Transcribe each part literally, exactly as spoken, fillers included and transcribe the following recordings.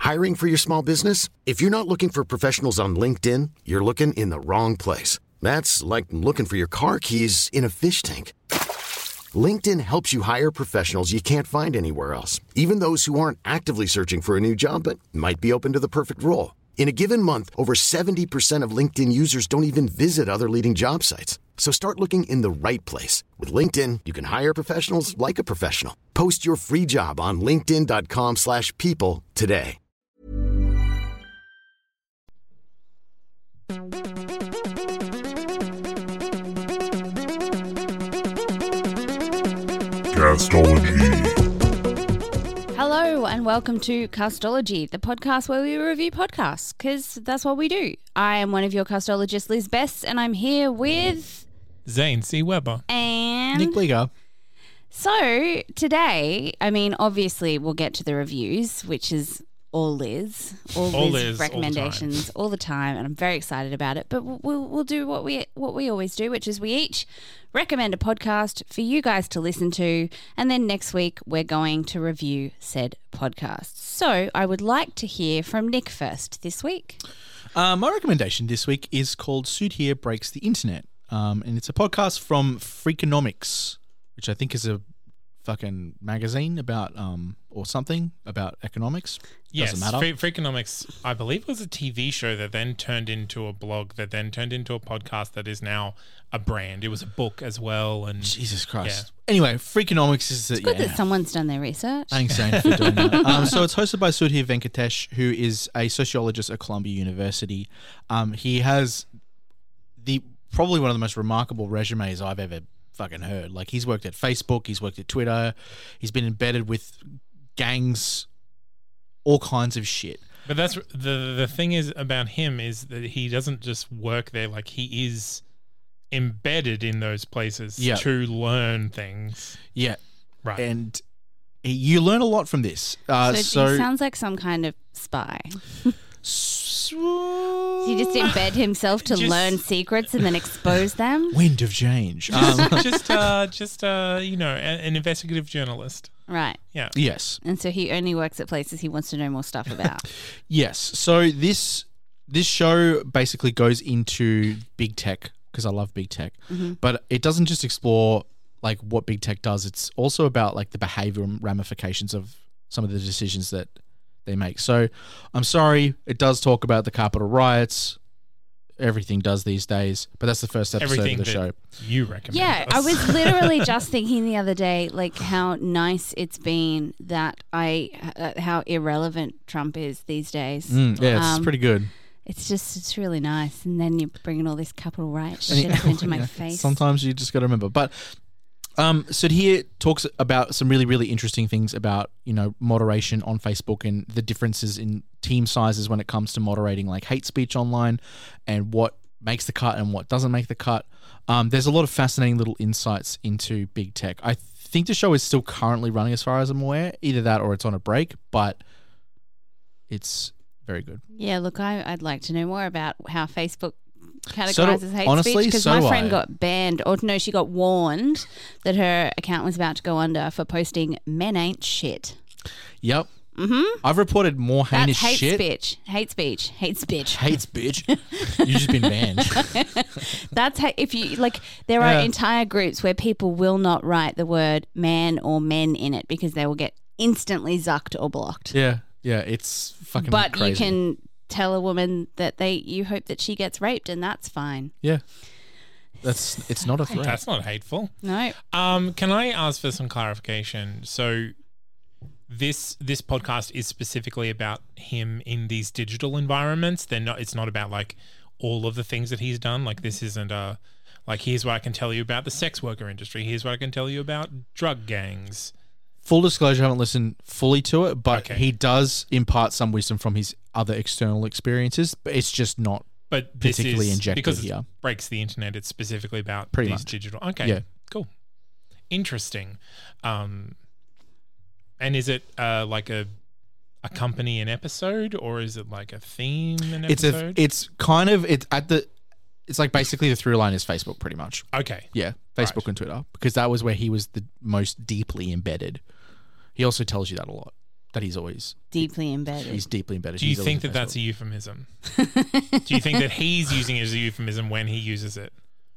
Hiring for your small business? If you're not looking for professionals on LinkedIn, you're looking in the wrong place. That's like looking for your car keys in a fish tank. LinkedIn helps you hire professionals you can't find anywhere else, even those who aren't actively searching for a new job but might be open to the perfect role. In a given month, over seventy percent of LinkedIn users don't even visit other leading job sites. So start looking in the right place. With LinkedIn, you can hire professionals like a professional. Post your free job on linkedin.com slash people today. Castology. Hello and welcome to Castology, the podcast where we review podcasts, because that's what we do. I am one of your castologists, Liz Best, and I'm here with... Zane C. Weber. And... Nick Bleeger. So, today, I mean, obviously we'll get to the reviews, which is all Liz. All, all Liz Liz, recommendations all the, all the time, and I'm very excited about it. But we'll, we'll, we'll do what we what we always do, which is we each recommend a podcast for you guys to listen to, and then next week we're going to review said podcast. So, I would like to hear from Nick first this week. Uh, my recommendation this week is called Sudhir Breaks the Internet. Um, and it's a podcast from Freakonomics, which I think is a fucking magazine about, um, or something about economics. Yes, Doesn't matter. Fre- Freakonomics, I believe, was a T V show that then turned into a blog, that then turned into a podcast that is now a brand. It was a book as well. And Jesus Christ. Yeah. Anyway, Freakonomics is... It's uh, good yeah. that someone's done their research. Thanks, Zane, for doing that. Um, so it's hosted by Sudhir Venkatesh, who is a sociologist at Columbia University. Um, he has the... probably one of the most remarkable resumes I've ever fucking heard. Like, he's worked at Facebook, he's worked at Twitter, he's been embedded with gangs, all kinds of shit. But that's the the thing is about him is that he doesn't just work there. Like, he is embedded in those places yeah. to learn things. Yeah, right. And he, you learn a lot from this. Uh, so, so he sounds like some kind of spy. So he just embed himself to Just- learn secrets and then expose them? Wind of change. Um, just, uh, just uh, you know, a- an investigative journalist. Right. Yeah. yes. And so he only works at places he wants to know more stuff about. Yes. So this this show basically goes into big tech, because I love big tech, Mm-hmm. but it doesn't just explore like what big tech does. It's also about like the behavioral ramifications of some of the decisions that they make. So I'm sorry, it does talk about the Capitol riots. Everything does these days, but that's the first episode Everything of the that show. you recommend. Yeah, us. I was literally just thinking the other day, like how nice it's been that I, uh, how irrelevant Trump is these days. Mm, yeah, it's Um, pretty good. It's just, it's really nice. And then you're bringing all this Capitol riot And shit up into my yeah, face. Sometimes you just got to remember. But um, Sudhir talks about some really, really interesting things about, you know, moderation on Facebook and the differences in team sizes when it comes to moderating like hate speech online and what makes the cut and what doesn't make the cut. Um, there's a lot of fascinating little insights into big tech. I think the show is still currently running as far as I'm aware. Either that or it's on a break, but it's very good. Yeah, look, I, I'd like to know more about how Facebook categorizes So do- hate honestly, speech, because so my do friend I. got banned, or no, she got warned that her account was about to go under for posting men ain't shit. Yep. Mm-hmm. I've reported more heinous That's hate shit. speech. Hate speech. Hate speech. Hates bitch. You've just been banned. That's how, if you like, there are Yeah. entire groups where people will not write the word man or men in it because they will get instantly zucked or blocked. Yeah, yeah, it's fucking But crazy. you can tell a woman that they you hope that she gets raped, and that's fine. Yeah. That's it's not a threat. That's not hateful. No. Um, can I ask for some clarification? So this this podcast is specifically about him in these digital environments. They're not it's not about like all of the things that he's done. Like, this isn't a like here's what I can tell you about the sex worker industry. Here's what I can tell you about drug gangs. Full disclosure, I haven't listened fully to it, but Okay. he does impart some wisdom from his other external experiences, but it's just not But this particularly is, injected because here. it breaks the internet. It's specifically about Pretty these much. digital. Okay, Yeah. cool, interesting. Um, and is it uh, like a a company an episode, or is it like a theme an It's episode? a it's kind of it's at the it's like basically the through line is Facebook pretty much. okay, Yeah, Facebook Right. and Twitter, because that was where he was the most deeply embedded. He also tells you that a lot. but he's always Deeply embedded. he's deeply embedded. Do you He's always think that on that's a Facebook. euphemism? Do you think that he's using it as a euphemism when he uses it?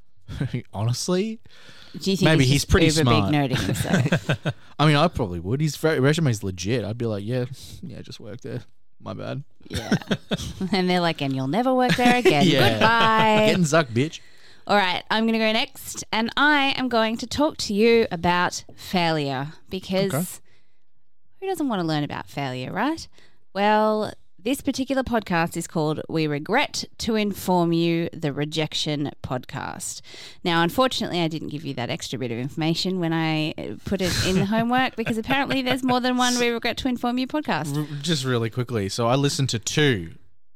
Honestly, Do you think maybe he's, he's just pretty uber smart. big nerding himself? I mean, I probably would. His very, resume's legit. I'd be like, yeah, yeah, just work there. My bad. Yeah. And they're like, and you'll never work there again. Yeah. Goodbye. Getting zucked, bitch. All right, I'm going to go next, and I am going to talk to you about failure because Okay. who doesn't want to learn about failure, right? Well, this particular podcast is called We Regret to Inform You, the Rejection Podcast. Now, unfortunately, I didn't give you that extra bit of information when I put it in the homework because apparently there's more than one We Regret to Inform You podcast. R- just really quickly. So I listened to two.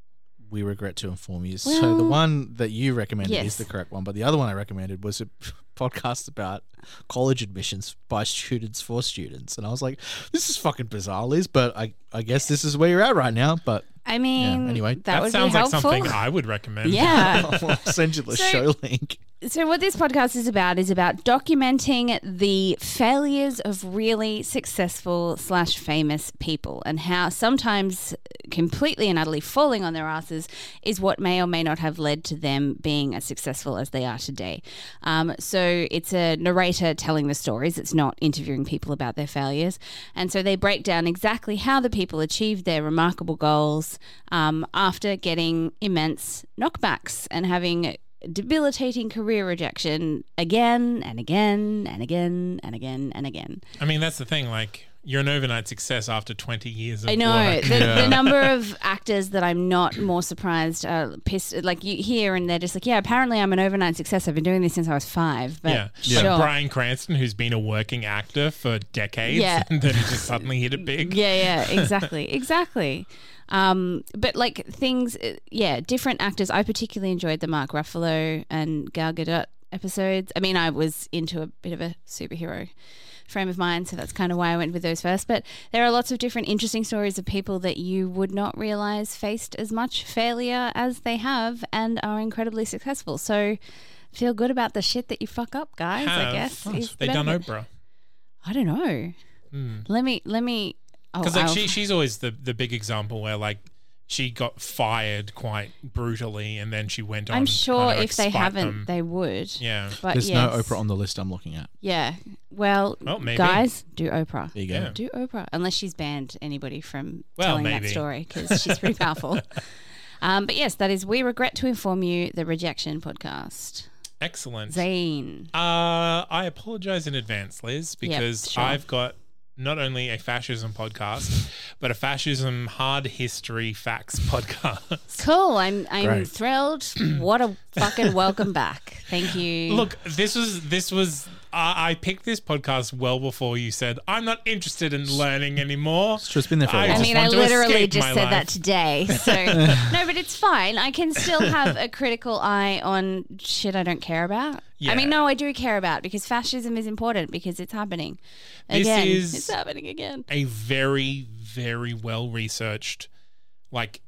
We regret to inform you. so the Well, one that you recommended yes. is the correct one, but the other one I recommended was a podcast about college admissions by students for students, and I was like, "This is fucking bizarre, Liz." But I, I guess this is where you're at right now. But I mean, Yeah, anyway. that, That, would sounds be like helpful. something I would recommend. Yeah. I'll send you the So- show link. So what this podcast is about is about documenting the failures of really successful slash famous people and how sometimes completely and utterly falling on their asses is what may or may not have led to them being as successful as they are today. Um, so it's a narrator telling the stories. It's not interviewing people about their failures. And so they break down exactly how the people achieved their remarkable goals um, after getting immense knockbacks and having debilitating career rejection again and again and again and again and again. I mean, that's the thing. Like, you're an overnight success after twenty years of I know work. the, Yeah. the number of actors that I'm not more surprised, uh, pissed, like you hear and they're just like, yeah, apparently I'm an overnight success. I've been doing this since I was five. But Yeah. sure. Like Bryan Cranston, who's been a working actor for decades, Yeah. and then he just suddenly hit it big. Yeah, yeah, exactly, exactly. Um, but like things, uh, yeah, different actors. I particularly enjoyed the Mark Ruffalo and Gal Gadot episodes. I mean, I was into a bit of a superhero frame of mind, so that's kind of why I went with those first. But there are lots of different interesting stories of people that you would not realize faced as much failure as they have and are incredibly successful. So feel good about the shit that you fuck up, guys. I Have. guess is the They done benefit. Oprah. I don't know. Let me let me. Oh, Because like I'll- she, she's always the, the big example where like she got fired quite brutally and then she went on. I'm to sure kind of, like, if they spite haven't, them. they would. Yeah. But There's yes. no Oprah on the list I'm looking at. Yeah. Well, Well, maybe. guys, do Oprah. There you go. Yeah. Do Oprah, unless she's banned anybody from Well, telling maybe. that story because she's pretty powerful. Um, but yes, that is We Regret to Inform You, the Rejection Podcast. Excellent. Zane. Uh, I apologize in advance, Liz, because sure. I've got not only a fascism podcast, but a fascism hard history facts podcast. Cool. I'm I'm Great. thrilled. What a fucking welcome back. Thank you. Look, this was this was I I picked this podcast well before you said I'm not interested in learning anymore. It's just been there for a I I while. just mean, I want to literally escape just my said life. that today. So, no, but it's fine. I can still have a critical eye on shit I don't care about. Yeah. I mean, no, I do care about because fascism is important because it's happening. This Again, is- it's happening again. A very very well researched, like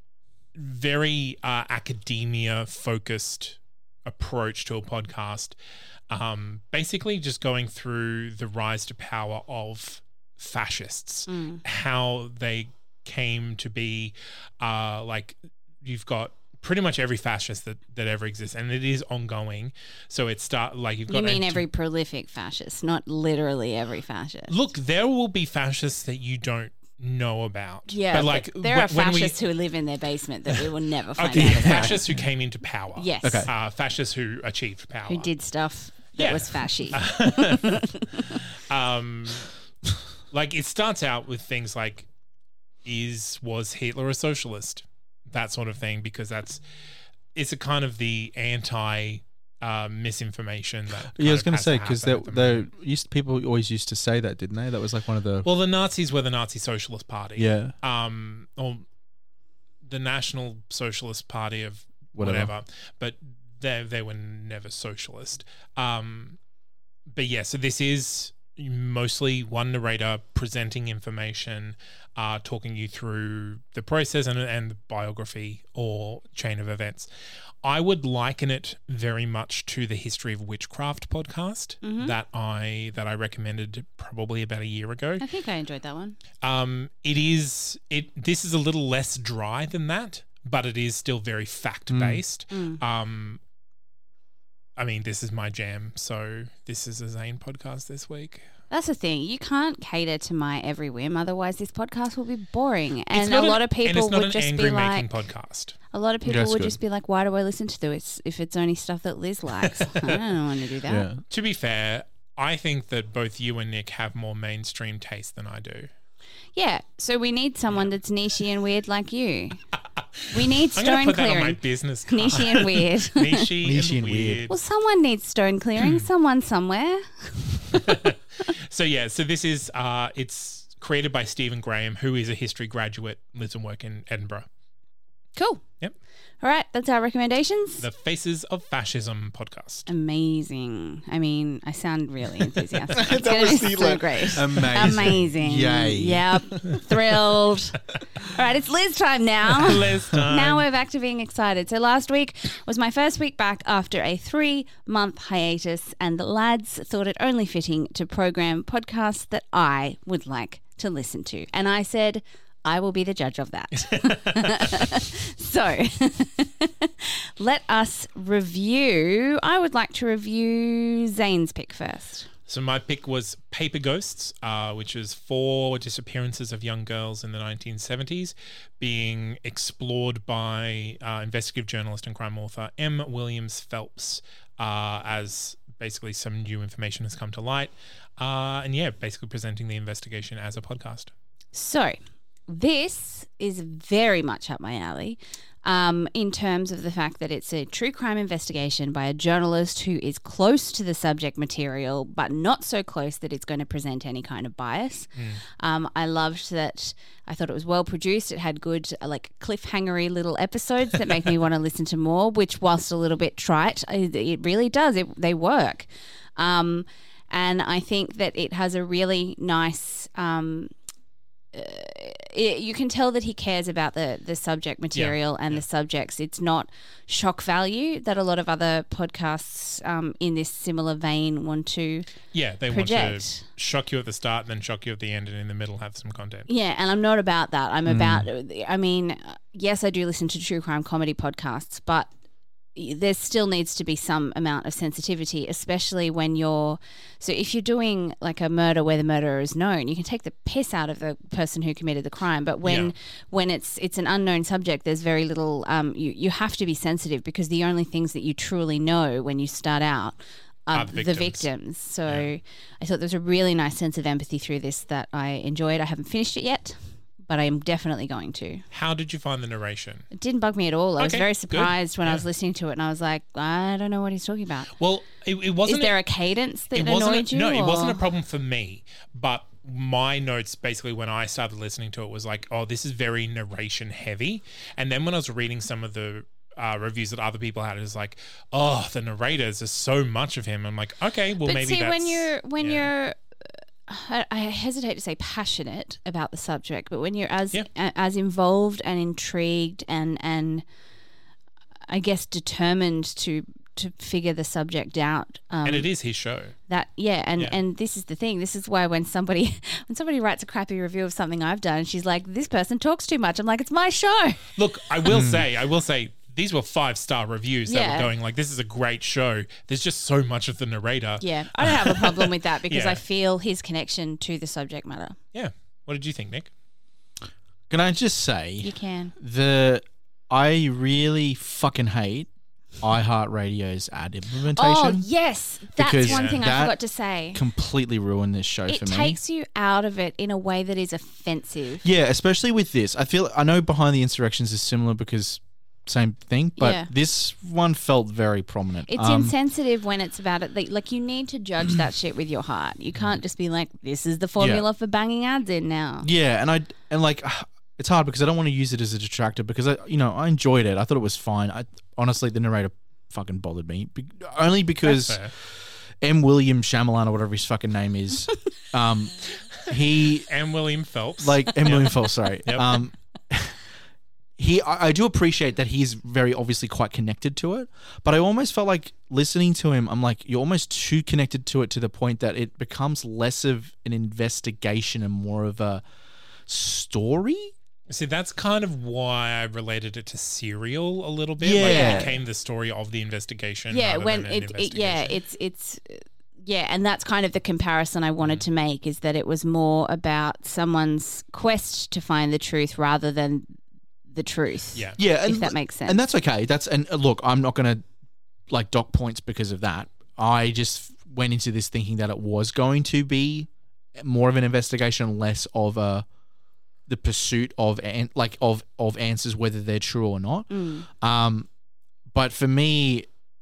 very uh, academia focused approach to a podcast. Um, basically, just going through the rise to power of fascists, Mm. how they came to be. Uh, like you've got pretty much every fascist that, that ever exists, and it is ongoing. So it start like you've got. You mean a- every prolific fascist, not literally every fascist. Look, there will be fascists that you don't know about. Yeah, but like but there are wh- when we- fascists who live in their basement that we will never find Okay, out about. fascists who came into power. Yes. Okay. Uh, fascists who achieved power. Who did stuff that Yeah. was fashy. Um, like it starts out with things like, is was Hitler a socialist? That sort of thing, because that's it's a kind of the anti uh, misinformation that. Yeah, I was going to say because they, they used people always used to say that, didn't they? That was like one of the Well, the Nazis were the Nazi Socialist Party. yeah. Um, or the National Socialist Party of Whatever. whatever, but they they were never socialist. Um, but yeah, so this is mostly one narrator presenting information, uh, talking you through the process and, and the biography or chain of events. I would liken it very much to the History of Witchcraft podcast Mm-hmm. that I that I recommended probably about a year ago. I think I enjoyed that one. Um, it is it. This is a little less dry than that, but it is still very fact based. Mm. Um, I mean, this is my jam, so this is a Zane podcast this week. That's the thing. You can't cater to my every whim, otherwise this podcast will be boring. It's And not a lot an- of people and it's not would an just angry be like, making podcast. a lot of people That's would good. just be like, why do I listen to this if it's only stuff that Liz likes? I don't want to do that. Yeah. To be fair, I think that both you and Nick have more mainstream taste than I do. Yeah, so we need someone that's nichey and weird like you. We need I'm going stone to put that on my clearing. business card. Nichey and weird. Nichey Nichey and and weird. weird. Well, someone needs stone clearing. Someone somewhere. So yeah, so this is uh, it's created by Stephen Graham, who is a history graduate, lives and works in Edinburgh. Cool. Yep. All right, that's our recommendations. The Faces of Fascism podcast. Amazing. I mean, I sound really enthusiastic. It's That going to was be the, so like, great. amazing. Amazing. Yay. Yep. Thrilled. All right, it's Liz time now. Liz time. Now we're back to being excited. So last week was my first week back after a three-month hiatus, and the lads thought it only fitting to program podcasts that I would like to listen to. And I said, I will be the judge of that. So let us review. I would like to review Zane's pick first. So my pick was Paper Ghosts, uh, which is four disappearances of young girls in the nineteen seventies being explored by uh, investigative journalist and crime author M. Williams Phelps uh, as basically some new information has come to light. Uh, and yeah, basically presenting the investigation as a podcast. So this is very much up my alley um, in terms of the fact that it's a true crime investigation by a journalist who is close to the subject material, but not so close that it's going to present any kind of bias. Um, I loved that. I thought it was well produced. It had good, uh, like, cliffhangery little episodes that make me want to listen to more, which, whilst a little bit trite, it, it really does. It, they work. Um, and I think that it has a really nice... Um, It, you can tell that he cares about the, the subject material Yeah, and yeah. the subjects. It's not shock value that a lot of other podcasts um, in this similar vein want to. Yeah, they want Project. to shock you at the start, then shock you at the end, and in the middle have some content. Yeah, and I'm not about that. I'm about, I mean, yes, I do listen to true crime comedy podcasts, but there still needs to be some amount of sensitivity, especially when you're, so if you're doing like a murder where the murderer is known, you can take the piss out of the person who committed the crime. But when Yeah. when it's it's an unknown subject, there's very little, um, you, you have to be sensitive because the only things that you truly know when you start out are Are the the victims. victims. So I thought there was a really nice sense of empathy through this that I enjoyed. I haven't finished it yet, but I am definitely going to. How did you find the narration? It didn't bug me at all. I was Okay, very good. surprised when I Yeah. was listening to it, and I was like, I don't know what he's talking about. Well, it, it wasn't. Is there a cadence that it wasn't annoyed a, you? No, it wasn't or- a problem for me. But my notes basically when I started listening to it was like, oh, this is very narration heavy. And then when I was reading some of the uh, reviews that other people had, it was like, oh, the narrators, there's so much of him. I'm like, okay, well But maybe see, that's when you're when yeah. you're, I, I hesitate to say passionate about the subject, but when you're as Yeah. a, as involved and intrigued and and I guess determined to to figure the subject out. Um, and it is his show. That yeah, and Yeah. and this is the thing. This is why when somebody when somebody writes a crappy review of something I've done, she's like, "This person talks too much." I'm like, "It's my show." Look, I will say, I will say, these were five star reviews that Yeah. were going like, this is a great show. There's just so much of the narrator. Yeah, I don't have a problem with that because Yeah. I feel his connection to the subject matter. Yeah. What did you think, Nick? Can I just You say can. the I really fucking hate iHeartRadio's ad implementation. Oh yes, that's Because one thing I that forgot to say. completely ruined this show It for me. takes you out of it in a way that is offensive. Yeah, especially with this. I feel I know Behind the Insurrections is similar because same thing, but Yeah. this one felt very prominent. It's Um, insensitive when it's about it. Like, like you need to judge that shit with your heart. You can't just be like, "This is the formula for banging ads in now." Yeah, and I and like it's hard because I don't want to use it as a detractor because I you know I enjoyed it. I thought it was fine. I honestly the narrator fucking bothered me Be- only because That's fair. M. William Shyamalan or whatever his fucking name is. Um, he and William Phelps. like M. William Phelps. Sorry. Yep. Um, he, I, I do appreciate that he's very obviously quite connected to it, but I almost felt like listening to him, I'm like, you're almost too connected to it to the point that it becomes less of an investigation and more of a story. See, that's kind of why I related it to Serial a little bit. Yeah. Like it became the story of the investigation. Yeah, rather when than an it, it yeah, investigation. it's it's yeah, and that's kind of the comparison I wanted to make, is that it was more about someone's quest to find the truth rather than the truth. Yeah. Yeah, and if that makes sense. And that's okay. That's and uh, look, I'm not going to like dock points because of that. I just went into this thinking that it was going to be more of an investigation, less of a the pursuit of an, like of of answers, whether they're true or not. Mm. Um, but for me,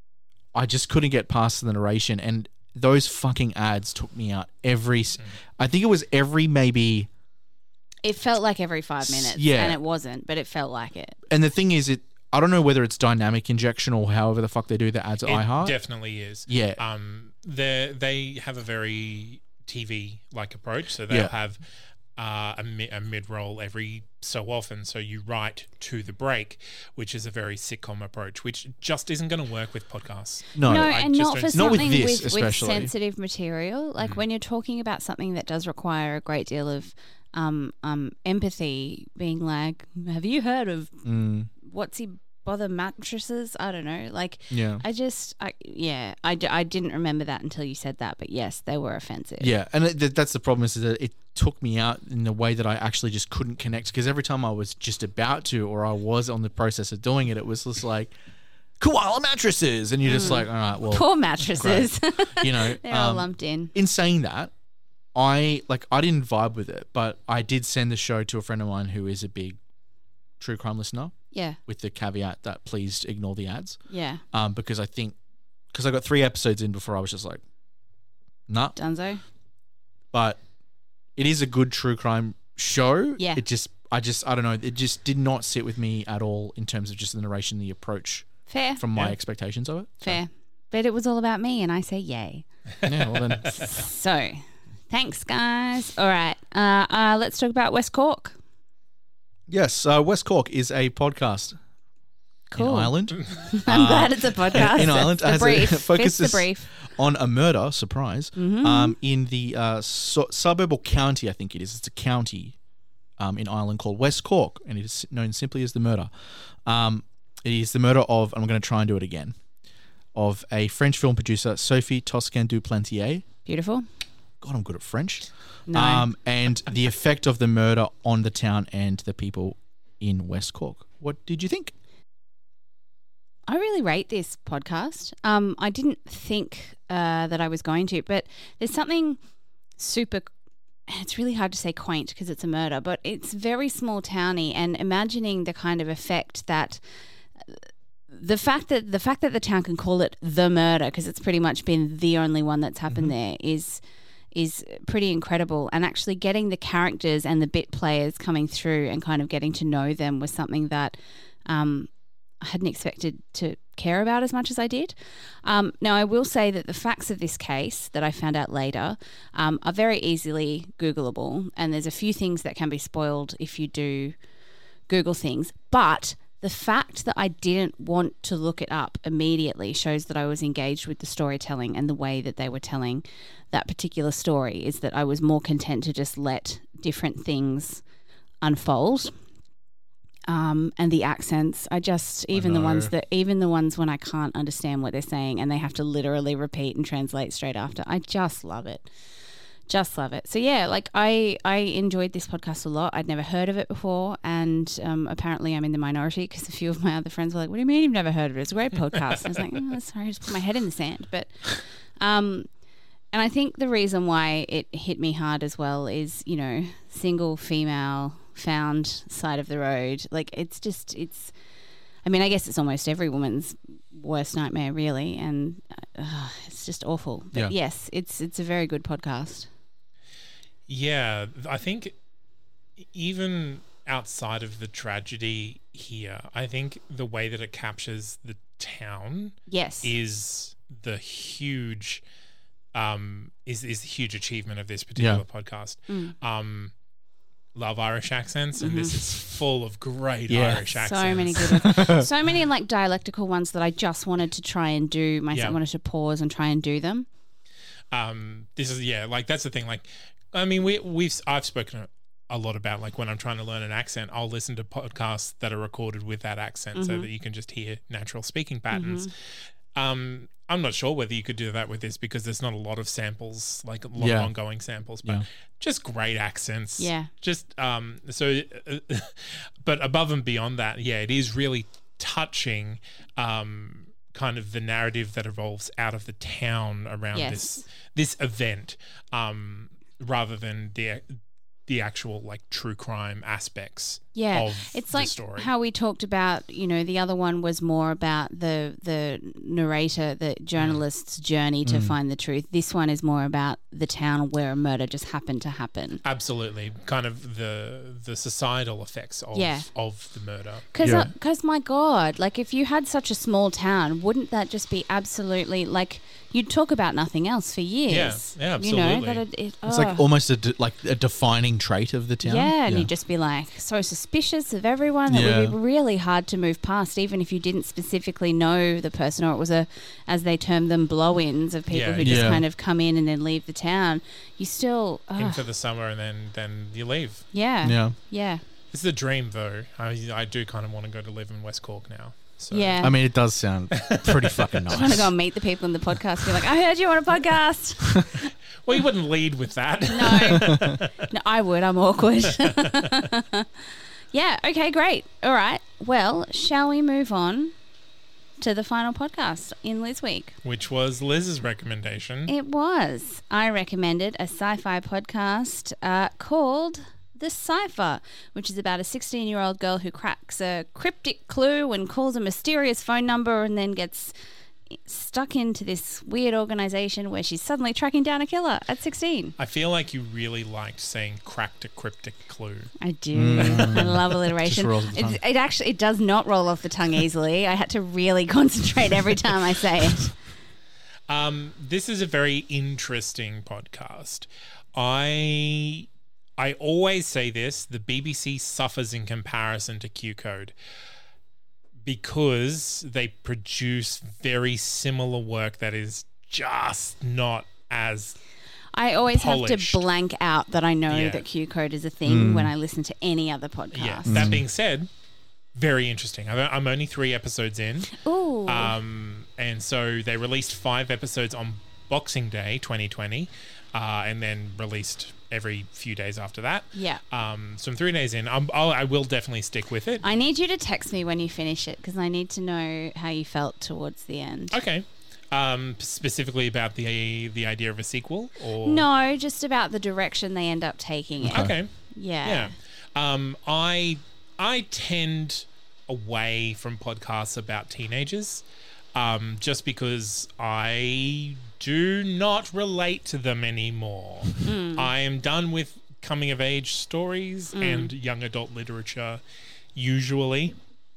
I just couldn't get past the narration, and those fucking ads took me out every. Mm. I think it was every maybe. It felt like every five minutes, Yeah. and it wasn't, but it felt like it. And the thing is, it. I don't know whether it's dynamic injection or however the fuck they do the ads at It iHeart. definitely is. Yeah. Um, they they have a very T V like approach, so they'll Yeah. have uh, a, mi- a mid roll every so often. So you write to the break, which is a very sitcom approach, which just isn't going to work with podcasts. No, no, I and just not don't for see- Not with something this, with, with especially. sensitive material. Like Mm. when you're talking about something that does require a great deal of um, um, empathy, being like, "Have you heard of Mm, what's he bother mattresses?" I don't know. Like, yeah. I just, I, yeah, I, d- I didn't remember that until you said that. But yes, they were offensive. Yeah, and it, that's the problem is that it took me out in the way that I actually just couldn't connect, because every time I was just about to, or I was on the process of doing it, it was just like koala mattresses, and you're just like, all right, well, Poor mattresses. you know. They're all um, lumped in. in saying that, I like I didn't vibe with it, but I did send the show to a friend of mine who is a big true crime listener, Yeah, with the caveat that please ignore the ads, yeah. um, because I think because I got three episodes in before I was just like, nah. Dunzo. But it is a good true crime show. Yeah. It just, I just, I don't know. It just did not sit with me at all in terms of just the narration, the approach Fair, from my Yeah. expectations of it. So, fair. But it was all about me, and I say yay. yeah, well then, So, thanks, guys. All right, uh, uh, let's talk about West Cork. yes, uh, West Cork is a podcast Cool. in Ireland. I'm Uh, glad it's a podcast. in Ireland, That's as the it brief. focuses It's the brief. on a murder, surprise, Mm-hmm. um, in the uh, su- suburb or county, I think it is. It's a county um, in Ireland called West Cork, and it is known simply as the murder. Um, it is the murder of, I'm going to try and do it again, of a French film producer, Sophie Toscan du Plantier. Beautiful. God, I'm good at French. No. Um, and the effect of the murder on the town and the people in West Cork. What did you think? I really rate this podcast. Um, I didn't think uh, that I was going to, but there's something super. It's really hard to say quaint because it's a murder, but it's very small towny, and imagining the kind of effect that the fact that the fact that the town can call it the murder, because it's pretty much been the only one that's happened there, is is pretty incredible. And actually getting the characters and the bit players coming through and kind of getting to know them was something that um, I hadn't expected to care about as much as I did. Um, now, I will say that the facts of this case that I found out later um, are very easily Googleable, and there's a few things that can be spoiled if you do Google things. But the fact that I didn't want to look it up immediately shows that I was engaged with the storytelling and the way that they were telling that particular story, is that I was more content to just let different things unfold. Um, and the accents, I just, even the ones know. that, even the ones when I can't understand what they're saying and they have to literally repeat and translate straight after, I just love it. Just love it. So yeah, like I, I enjoyed this podcast a lot. I'd never heard of it before, and um, apparently I'm in the minority because a few of my other friends were like, "What do you mean you've never heard of it? It's a great podcast." And I was like, "Oh, sorry, I just put my head in the sand." But, um, and I think the reason why it hit me hard as well is, you know, single female found side of the road. Like it's just, it's. I mean, I guess it's almost every woman's worst nightmare, really, and uh, it's just awful. But Yeah. yes, it's it's a very good podcast. Yeah, I think even outside of the tragedy here, I think the way that it captures the town Yes. is the huge um, is is the huge achievement of this particular Yeah. podcast. Mm. Um, love Irish accents, and this is full of great Yeah. Irish accents. So many good ones. So many like dialectical ones that I just wanted to try and do. Myself Yeah. wanted to pause and try and do them. Um, this is yeah, like that's the thing. Like, I mean, we we've I've spoken a lot about like when I'm trying to learn an accent, I'll listen to podcasts that are recorded with that accent so that you can just hear natural speaking patterns. Um, I'm not sure whether you could do that with this because there's not a lot of samples, like a lot Yeah. of ongoing samples, but Yeah. just great accents. Yeah. Just um, so, uh, but above and beyond that, yeah, it is really touching. Um, kind of the narrative that evolves out of the town around Yes. this this event, um, rather than the the actual like true crime aspects. Yeah, of it's the like story. how we talked about, you know, the other one was more about the the narrator, the journalist's journey to find the truth. This one is more about the town where a murder just happened to happen. Absolutely, kind of the the societal effects of Yeah. of the murder. Because, Yeah. my God, like if you had such a small town, wouldn't that just be absolutely like you'd talk about nothing else for years? Yeah, yeah, You know absolutely. that it, it, It's oh. like almost a de- like a defining trait of the town. Yeah, and you'd just be like so suspicious of everyone that Yeah. would be really hard to move past, even if you didn't specifically know the person, or it was a, as they term them, blow-ins of people Yeah. who just Yeah. kind of come in and then leave the town. You still, In ugh, for the summer and then then you leave. yeah, Yeah. yeah, It's the dream though. I I do kind of want to go to live in West Cork now. So yeah. I mean, it does sound pretty fucking nice. I want to go and meet the people in the podcast. Be like, I heard you on a podcast. well, you wouldn't lead with that. No, no, I would. I'm awkward. Yeah. Okay. Great. All right. Well, shall we move on to the final podcast in Liz Week? Which was Liz's recommendation. It was. I recommended a sci-fi podcast uh, called The Cipher, which is about a sixteen-year-old girl who cracks a cryptic clue and calls a mysterious phone number and then gets stuck into this weird organization where she's suddenly tracking down a killer at sixteen. I feel like you really liked saying cracked a cryptic clue. I do. I love alliteration. Just rolls off the tongue. It, it actually it does not roll off the tongue easily. I had to really concentrate every time I say it. Um, this is a very interesting podcast. I I always say this, the B B C suffers in comparison to Q Code because they produce very similar work that is just not as I always have Polished. to blank out that I know Yeah. that Q Code is a thing Mm. when I listen to any other podcast. yeah. That being said, very interesting. I'm I'm only three episodes in. Ooh. Um, and so they released five episodes on Boxing Day twenty twenty, uh, and then released every few days after that. yeah. Um, so I'm three days in. I'm, I'll, I will definitely stick with it. I need you to text me when you finish it because I need to know how you felt towards the end. Okay. Um, specifically about the the idea of a sequel, or No, just about the direction they end up taking it. Okay. Yeah. Yeah. Um, I I tend away from podcasts about teenagers, um, just because I do not relate to them anymore. I am done with coming of age stories and young adult literature, usually.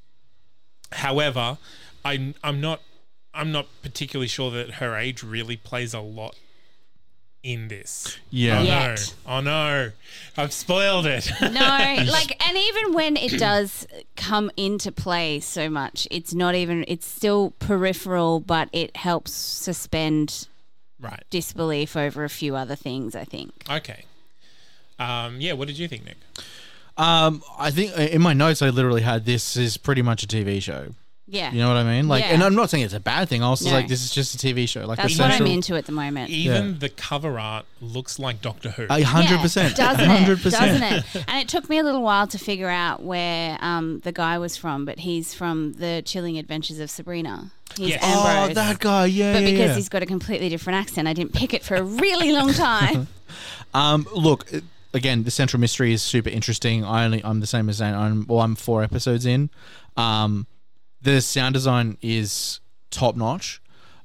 However, I I'm not I'm not particularly sure that her age really plays a lot in this. Yeah. Oh Yet. no. Oh no. I've spoiled it. No, like, and even when it does come into play so much, it's not even, it's still peripheral, but it helps suspend Right. disbelief over a few other things, I think. Okay. Um, yeah, what did you think, Nick? Um, I think in my notes I literally had this is pretty much a T V show. Yeah. You know what I mean? Like, Yeah. and I'm not saying it's a bad thing. I was No. like, this is just a T V show. Like, That's the what I'm central- into at the moment. Even Yeah. the cover art looks like Doctor Who. A hundred percent, Yeah, doesn't hundred it? percent. Doesn't it? And it took me a little while to figure out where um, the guy was from, but he's from the Chilling Adventures of Sabrina. He's Yes. Ambrose. Oh, that guy, yeah, But yeah, because yeah. he's got a completely different accent, I didn't pick it for a really long time. Um, look, it- again, the central mystery is super interesting. I only, I'm the same as Zane. I'm, well, I'm four episodes in. Um, the sound design is top notch.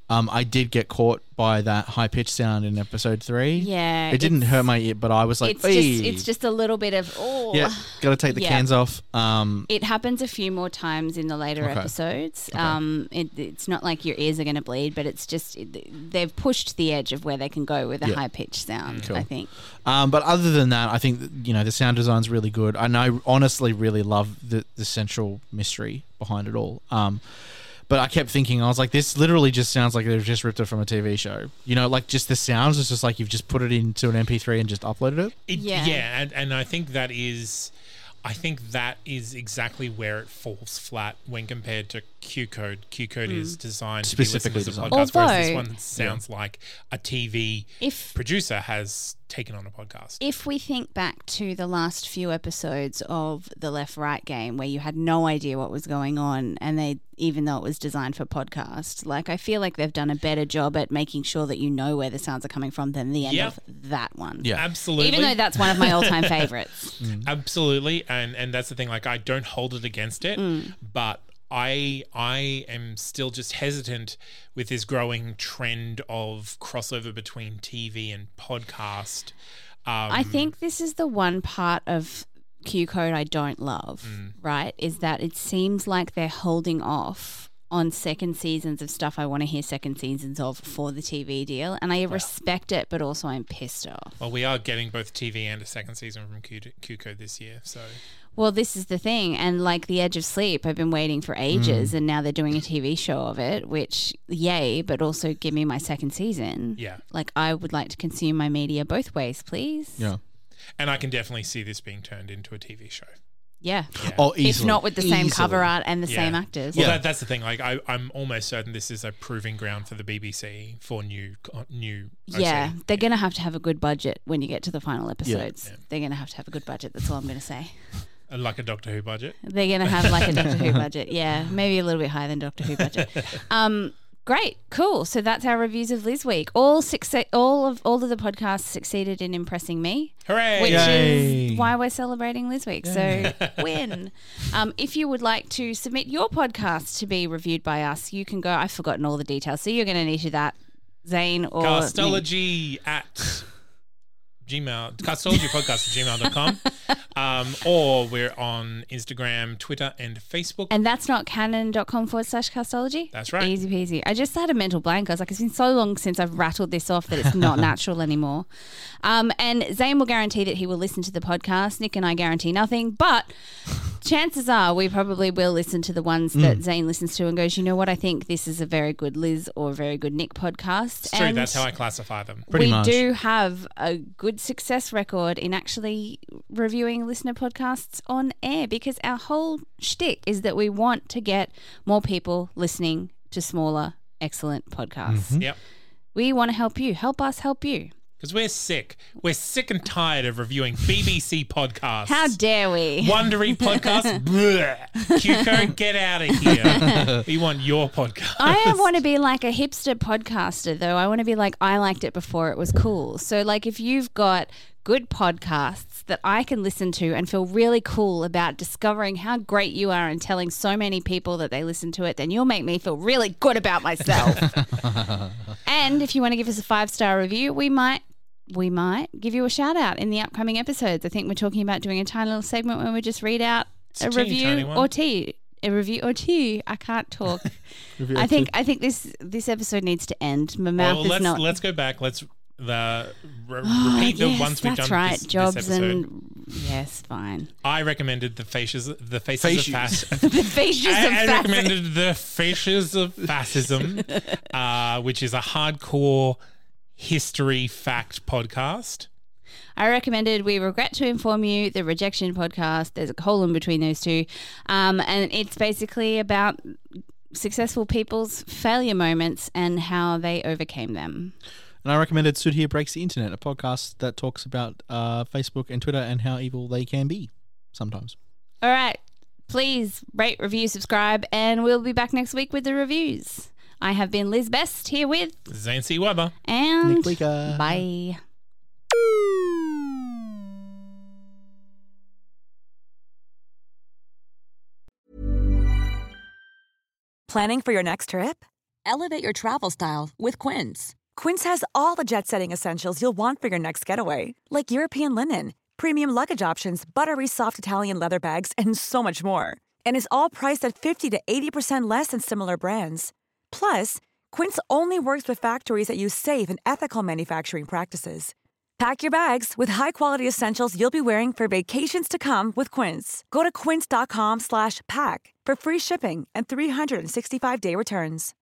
Um, I did get caught by that high pitched sound in episode three. Yeah, it didn't it's- hurt my ear, but I was like, It's just "Eey." it's just a little bit of oh yeah, got to take the Yeah. cans off. Um, It happens a few more times in the later Okay. episodes. Um, it, it's not like your ears are going to bleed, but it's just it, they've pushed the edge of where they can go with a Yeah. high pitched sound. Cool. I think. Um, but other than that, I think that, you know, the sound design's really good, and I honestly really love the the central mystery behind it all. Um, but I kept thinking, I was like, this literally just sounds like they've just ripped it from a T V show. You know, like just the sounds is just like you've just put it into an M P three and just uploaded it. It, Yeah. yeah, and, and I think that is, I think that is exactly where it falls flat when compared to Q Code. Q Code is designed Specifically to be listened designed. as a podcast, whereas this Although- one sounds like a T V If producer has taken on a podcast. if we think back to the last few episodes of the Left Right game where you had no idea what was going on, and they even though it was designed for podcast, like I feel like they've done a better job at making sure that you know where the sounds are coming from than the end Yep. of that one. Yeah. Absolutely. Even though that's one of my all-time favorites. Absolutely, and and that's the thing. Like, I don't hold it against it, Mm. but I I am still just hesitant with this growing trend of crossover between T V and podcast. Um, I think this is the one part of Q Code I don't love, Mm. right? Is that it seems like they're holding off on second seasons of stuff I want to hear second seasons of for the T V deal. And I respect it, but also I'm pissed off. Well, we are getting both T V and a second season from Q, Q Code this year, so Well, this is the thing. And like The Edge of Sleep, I've been waiting for ages, and now they're doing a T V show of it, which, yay, but also give me my second season. yeah. Like, I would like to consume my media both ways, please. Yeah. And I can definitely see this being turned into a T V show. Yeah. Yeah. Oh, If easily. not with the same Easily. cover art and the Yeah. same actors. Well, Yeah. that, that's the thing. Like, I, I'm almost certain this is a proving ground for the B B C for new co- new. O C. Yeah, they're going to have to have a good budget when you get to the final episodes. Yeah. They're going to have to have a good budget. That's all I'm going to say. Uh, like a Doctor Who budget. They're going to have like a Doctor Who budget. Yeah, maybe a little bit higher than Doctor Who budget. Um, great, cool. So that's our reviews of Liz Week. All succe- all of all of the podcasts succeeded in impressing me, Hooray! which Yay. is why we're celebrating Liz Week. So win. Um, if you would like to submit your podcast to be reviewed by us, you can go. I've forgotten all the details, so you're going to need to do that, Zane or me. Castology at Gmail, Castology podcast at gmail dot com. Um, or we're on Instagram, Twitter, and Facebook. And that's not canon.com forward slash castology? That's right. Easy peasy. I just had a mental blank. I was like, it's been so long since I've rattled this off that it's not natural anymore. Um, and Zane will guarantee that he will listen to the podcast. Nick and I guarantee nothing. But chances are we probably will listen to the ones that Zane listens to and goes, you know what, I think this is a very good Liz or a very good Nick podcast. It's true. And That's how I classify them. Pretty we much. do have a good success record in actually reviewing listener podcasts on air because our whole shtick is that we want to get more people listening to smaller, excellent podcasts. Yep. We want to help you. Help us help you. Because we're sick. We're sick and tired of reviewing B B C podcasts. How dare we? Wondery podcast. Bleh. Q Code, get out of here. We want your podcast. I want to be like a hipster podcaster, though. I want to be like, I liked it before it was cool. So, like, if you've got good podcasts that I can listen to and feel really cool about discovering how great you are and telling so many people that they listen to it, then you'll make me feel really good about myself. And if you want to give us a five-star review, we might we might give you a shout out in the upcoming episodes. I think we're talking about doing a tiny little segment where we just read out It's a a teeny tiny review one. or two. A review or two. I can't talk. Review I or think two. I think this this episode needs to end. My mouth Well, is let's not. let's go back. Let's the re- Oh, repeat the yes, ones we've that's done right. this, this Jobs episode. and yes, fine. I recommended the faces, the faces Faces. of fas- The faces I, of I fashion. recommended the faces of fascism, uh, which is a hardcore history fact podcast. I recommended We Regret to Inform You, the Rejection podcast. There's a colon between those two. Um, and it's basically about successful people's failure moments and how they overcame them. And I recommended Sudhir Breaks the Internet, a podcast that talks about uh, Facebook and Twitter and how evil they can be sometimes. All right. Please rate, review, subscribe, and we'll be back next week with the reviews. I have been Liz Best here with Zane C. Weber. and Nick Bleeker. bye. Planning for your next trip? Elevate your travel style with Quince. Quince has all the jet-setting essentials you'll want for your next getaway, like European linen, premium luggage options, buttery soft Italian leather bags, and so much more. And is all priced at fifty to eighty percent less than similar brands. Plus, Quince only works with factories that use safe and ethical manufacturing practices. Pack your bags with high-quality essentials you'll be wearing for vacations to come with Quince. Go to quince.com slash pack for free shipping and three sixty-five day returns.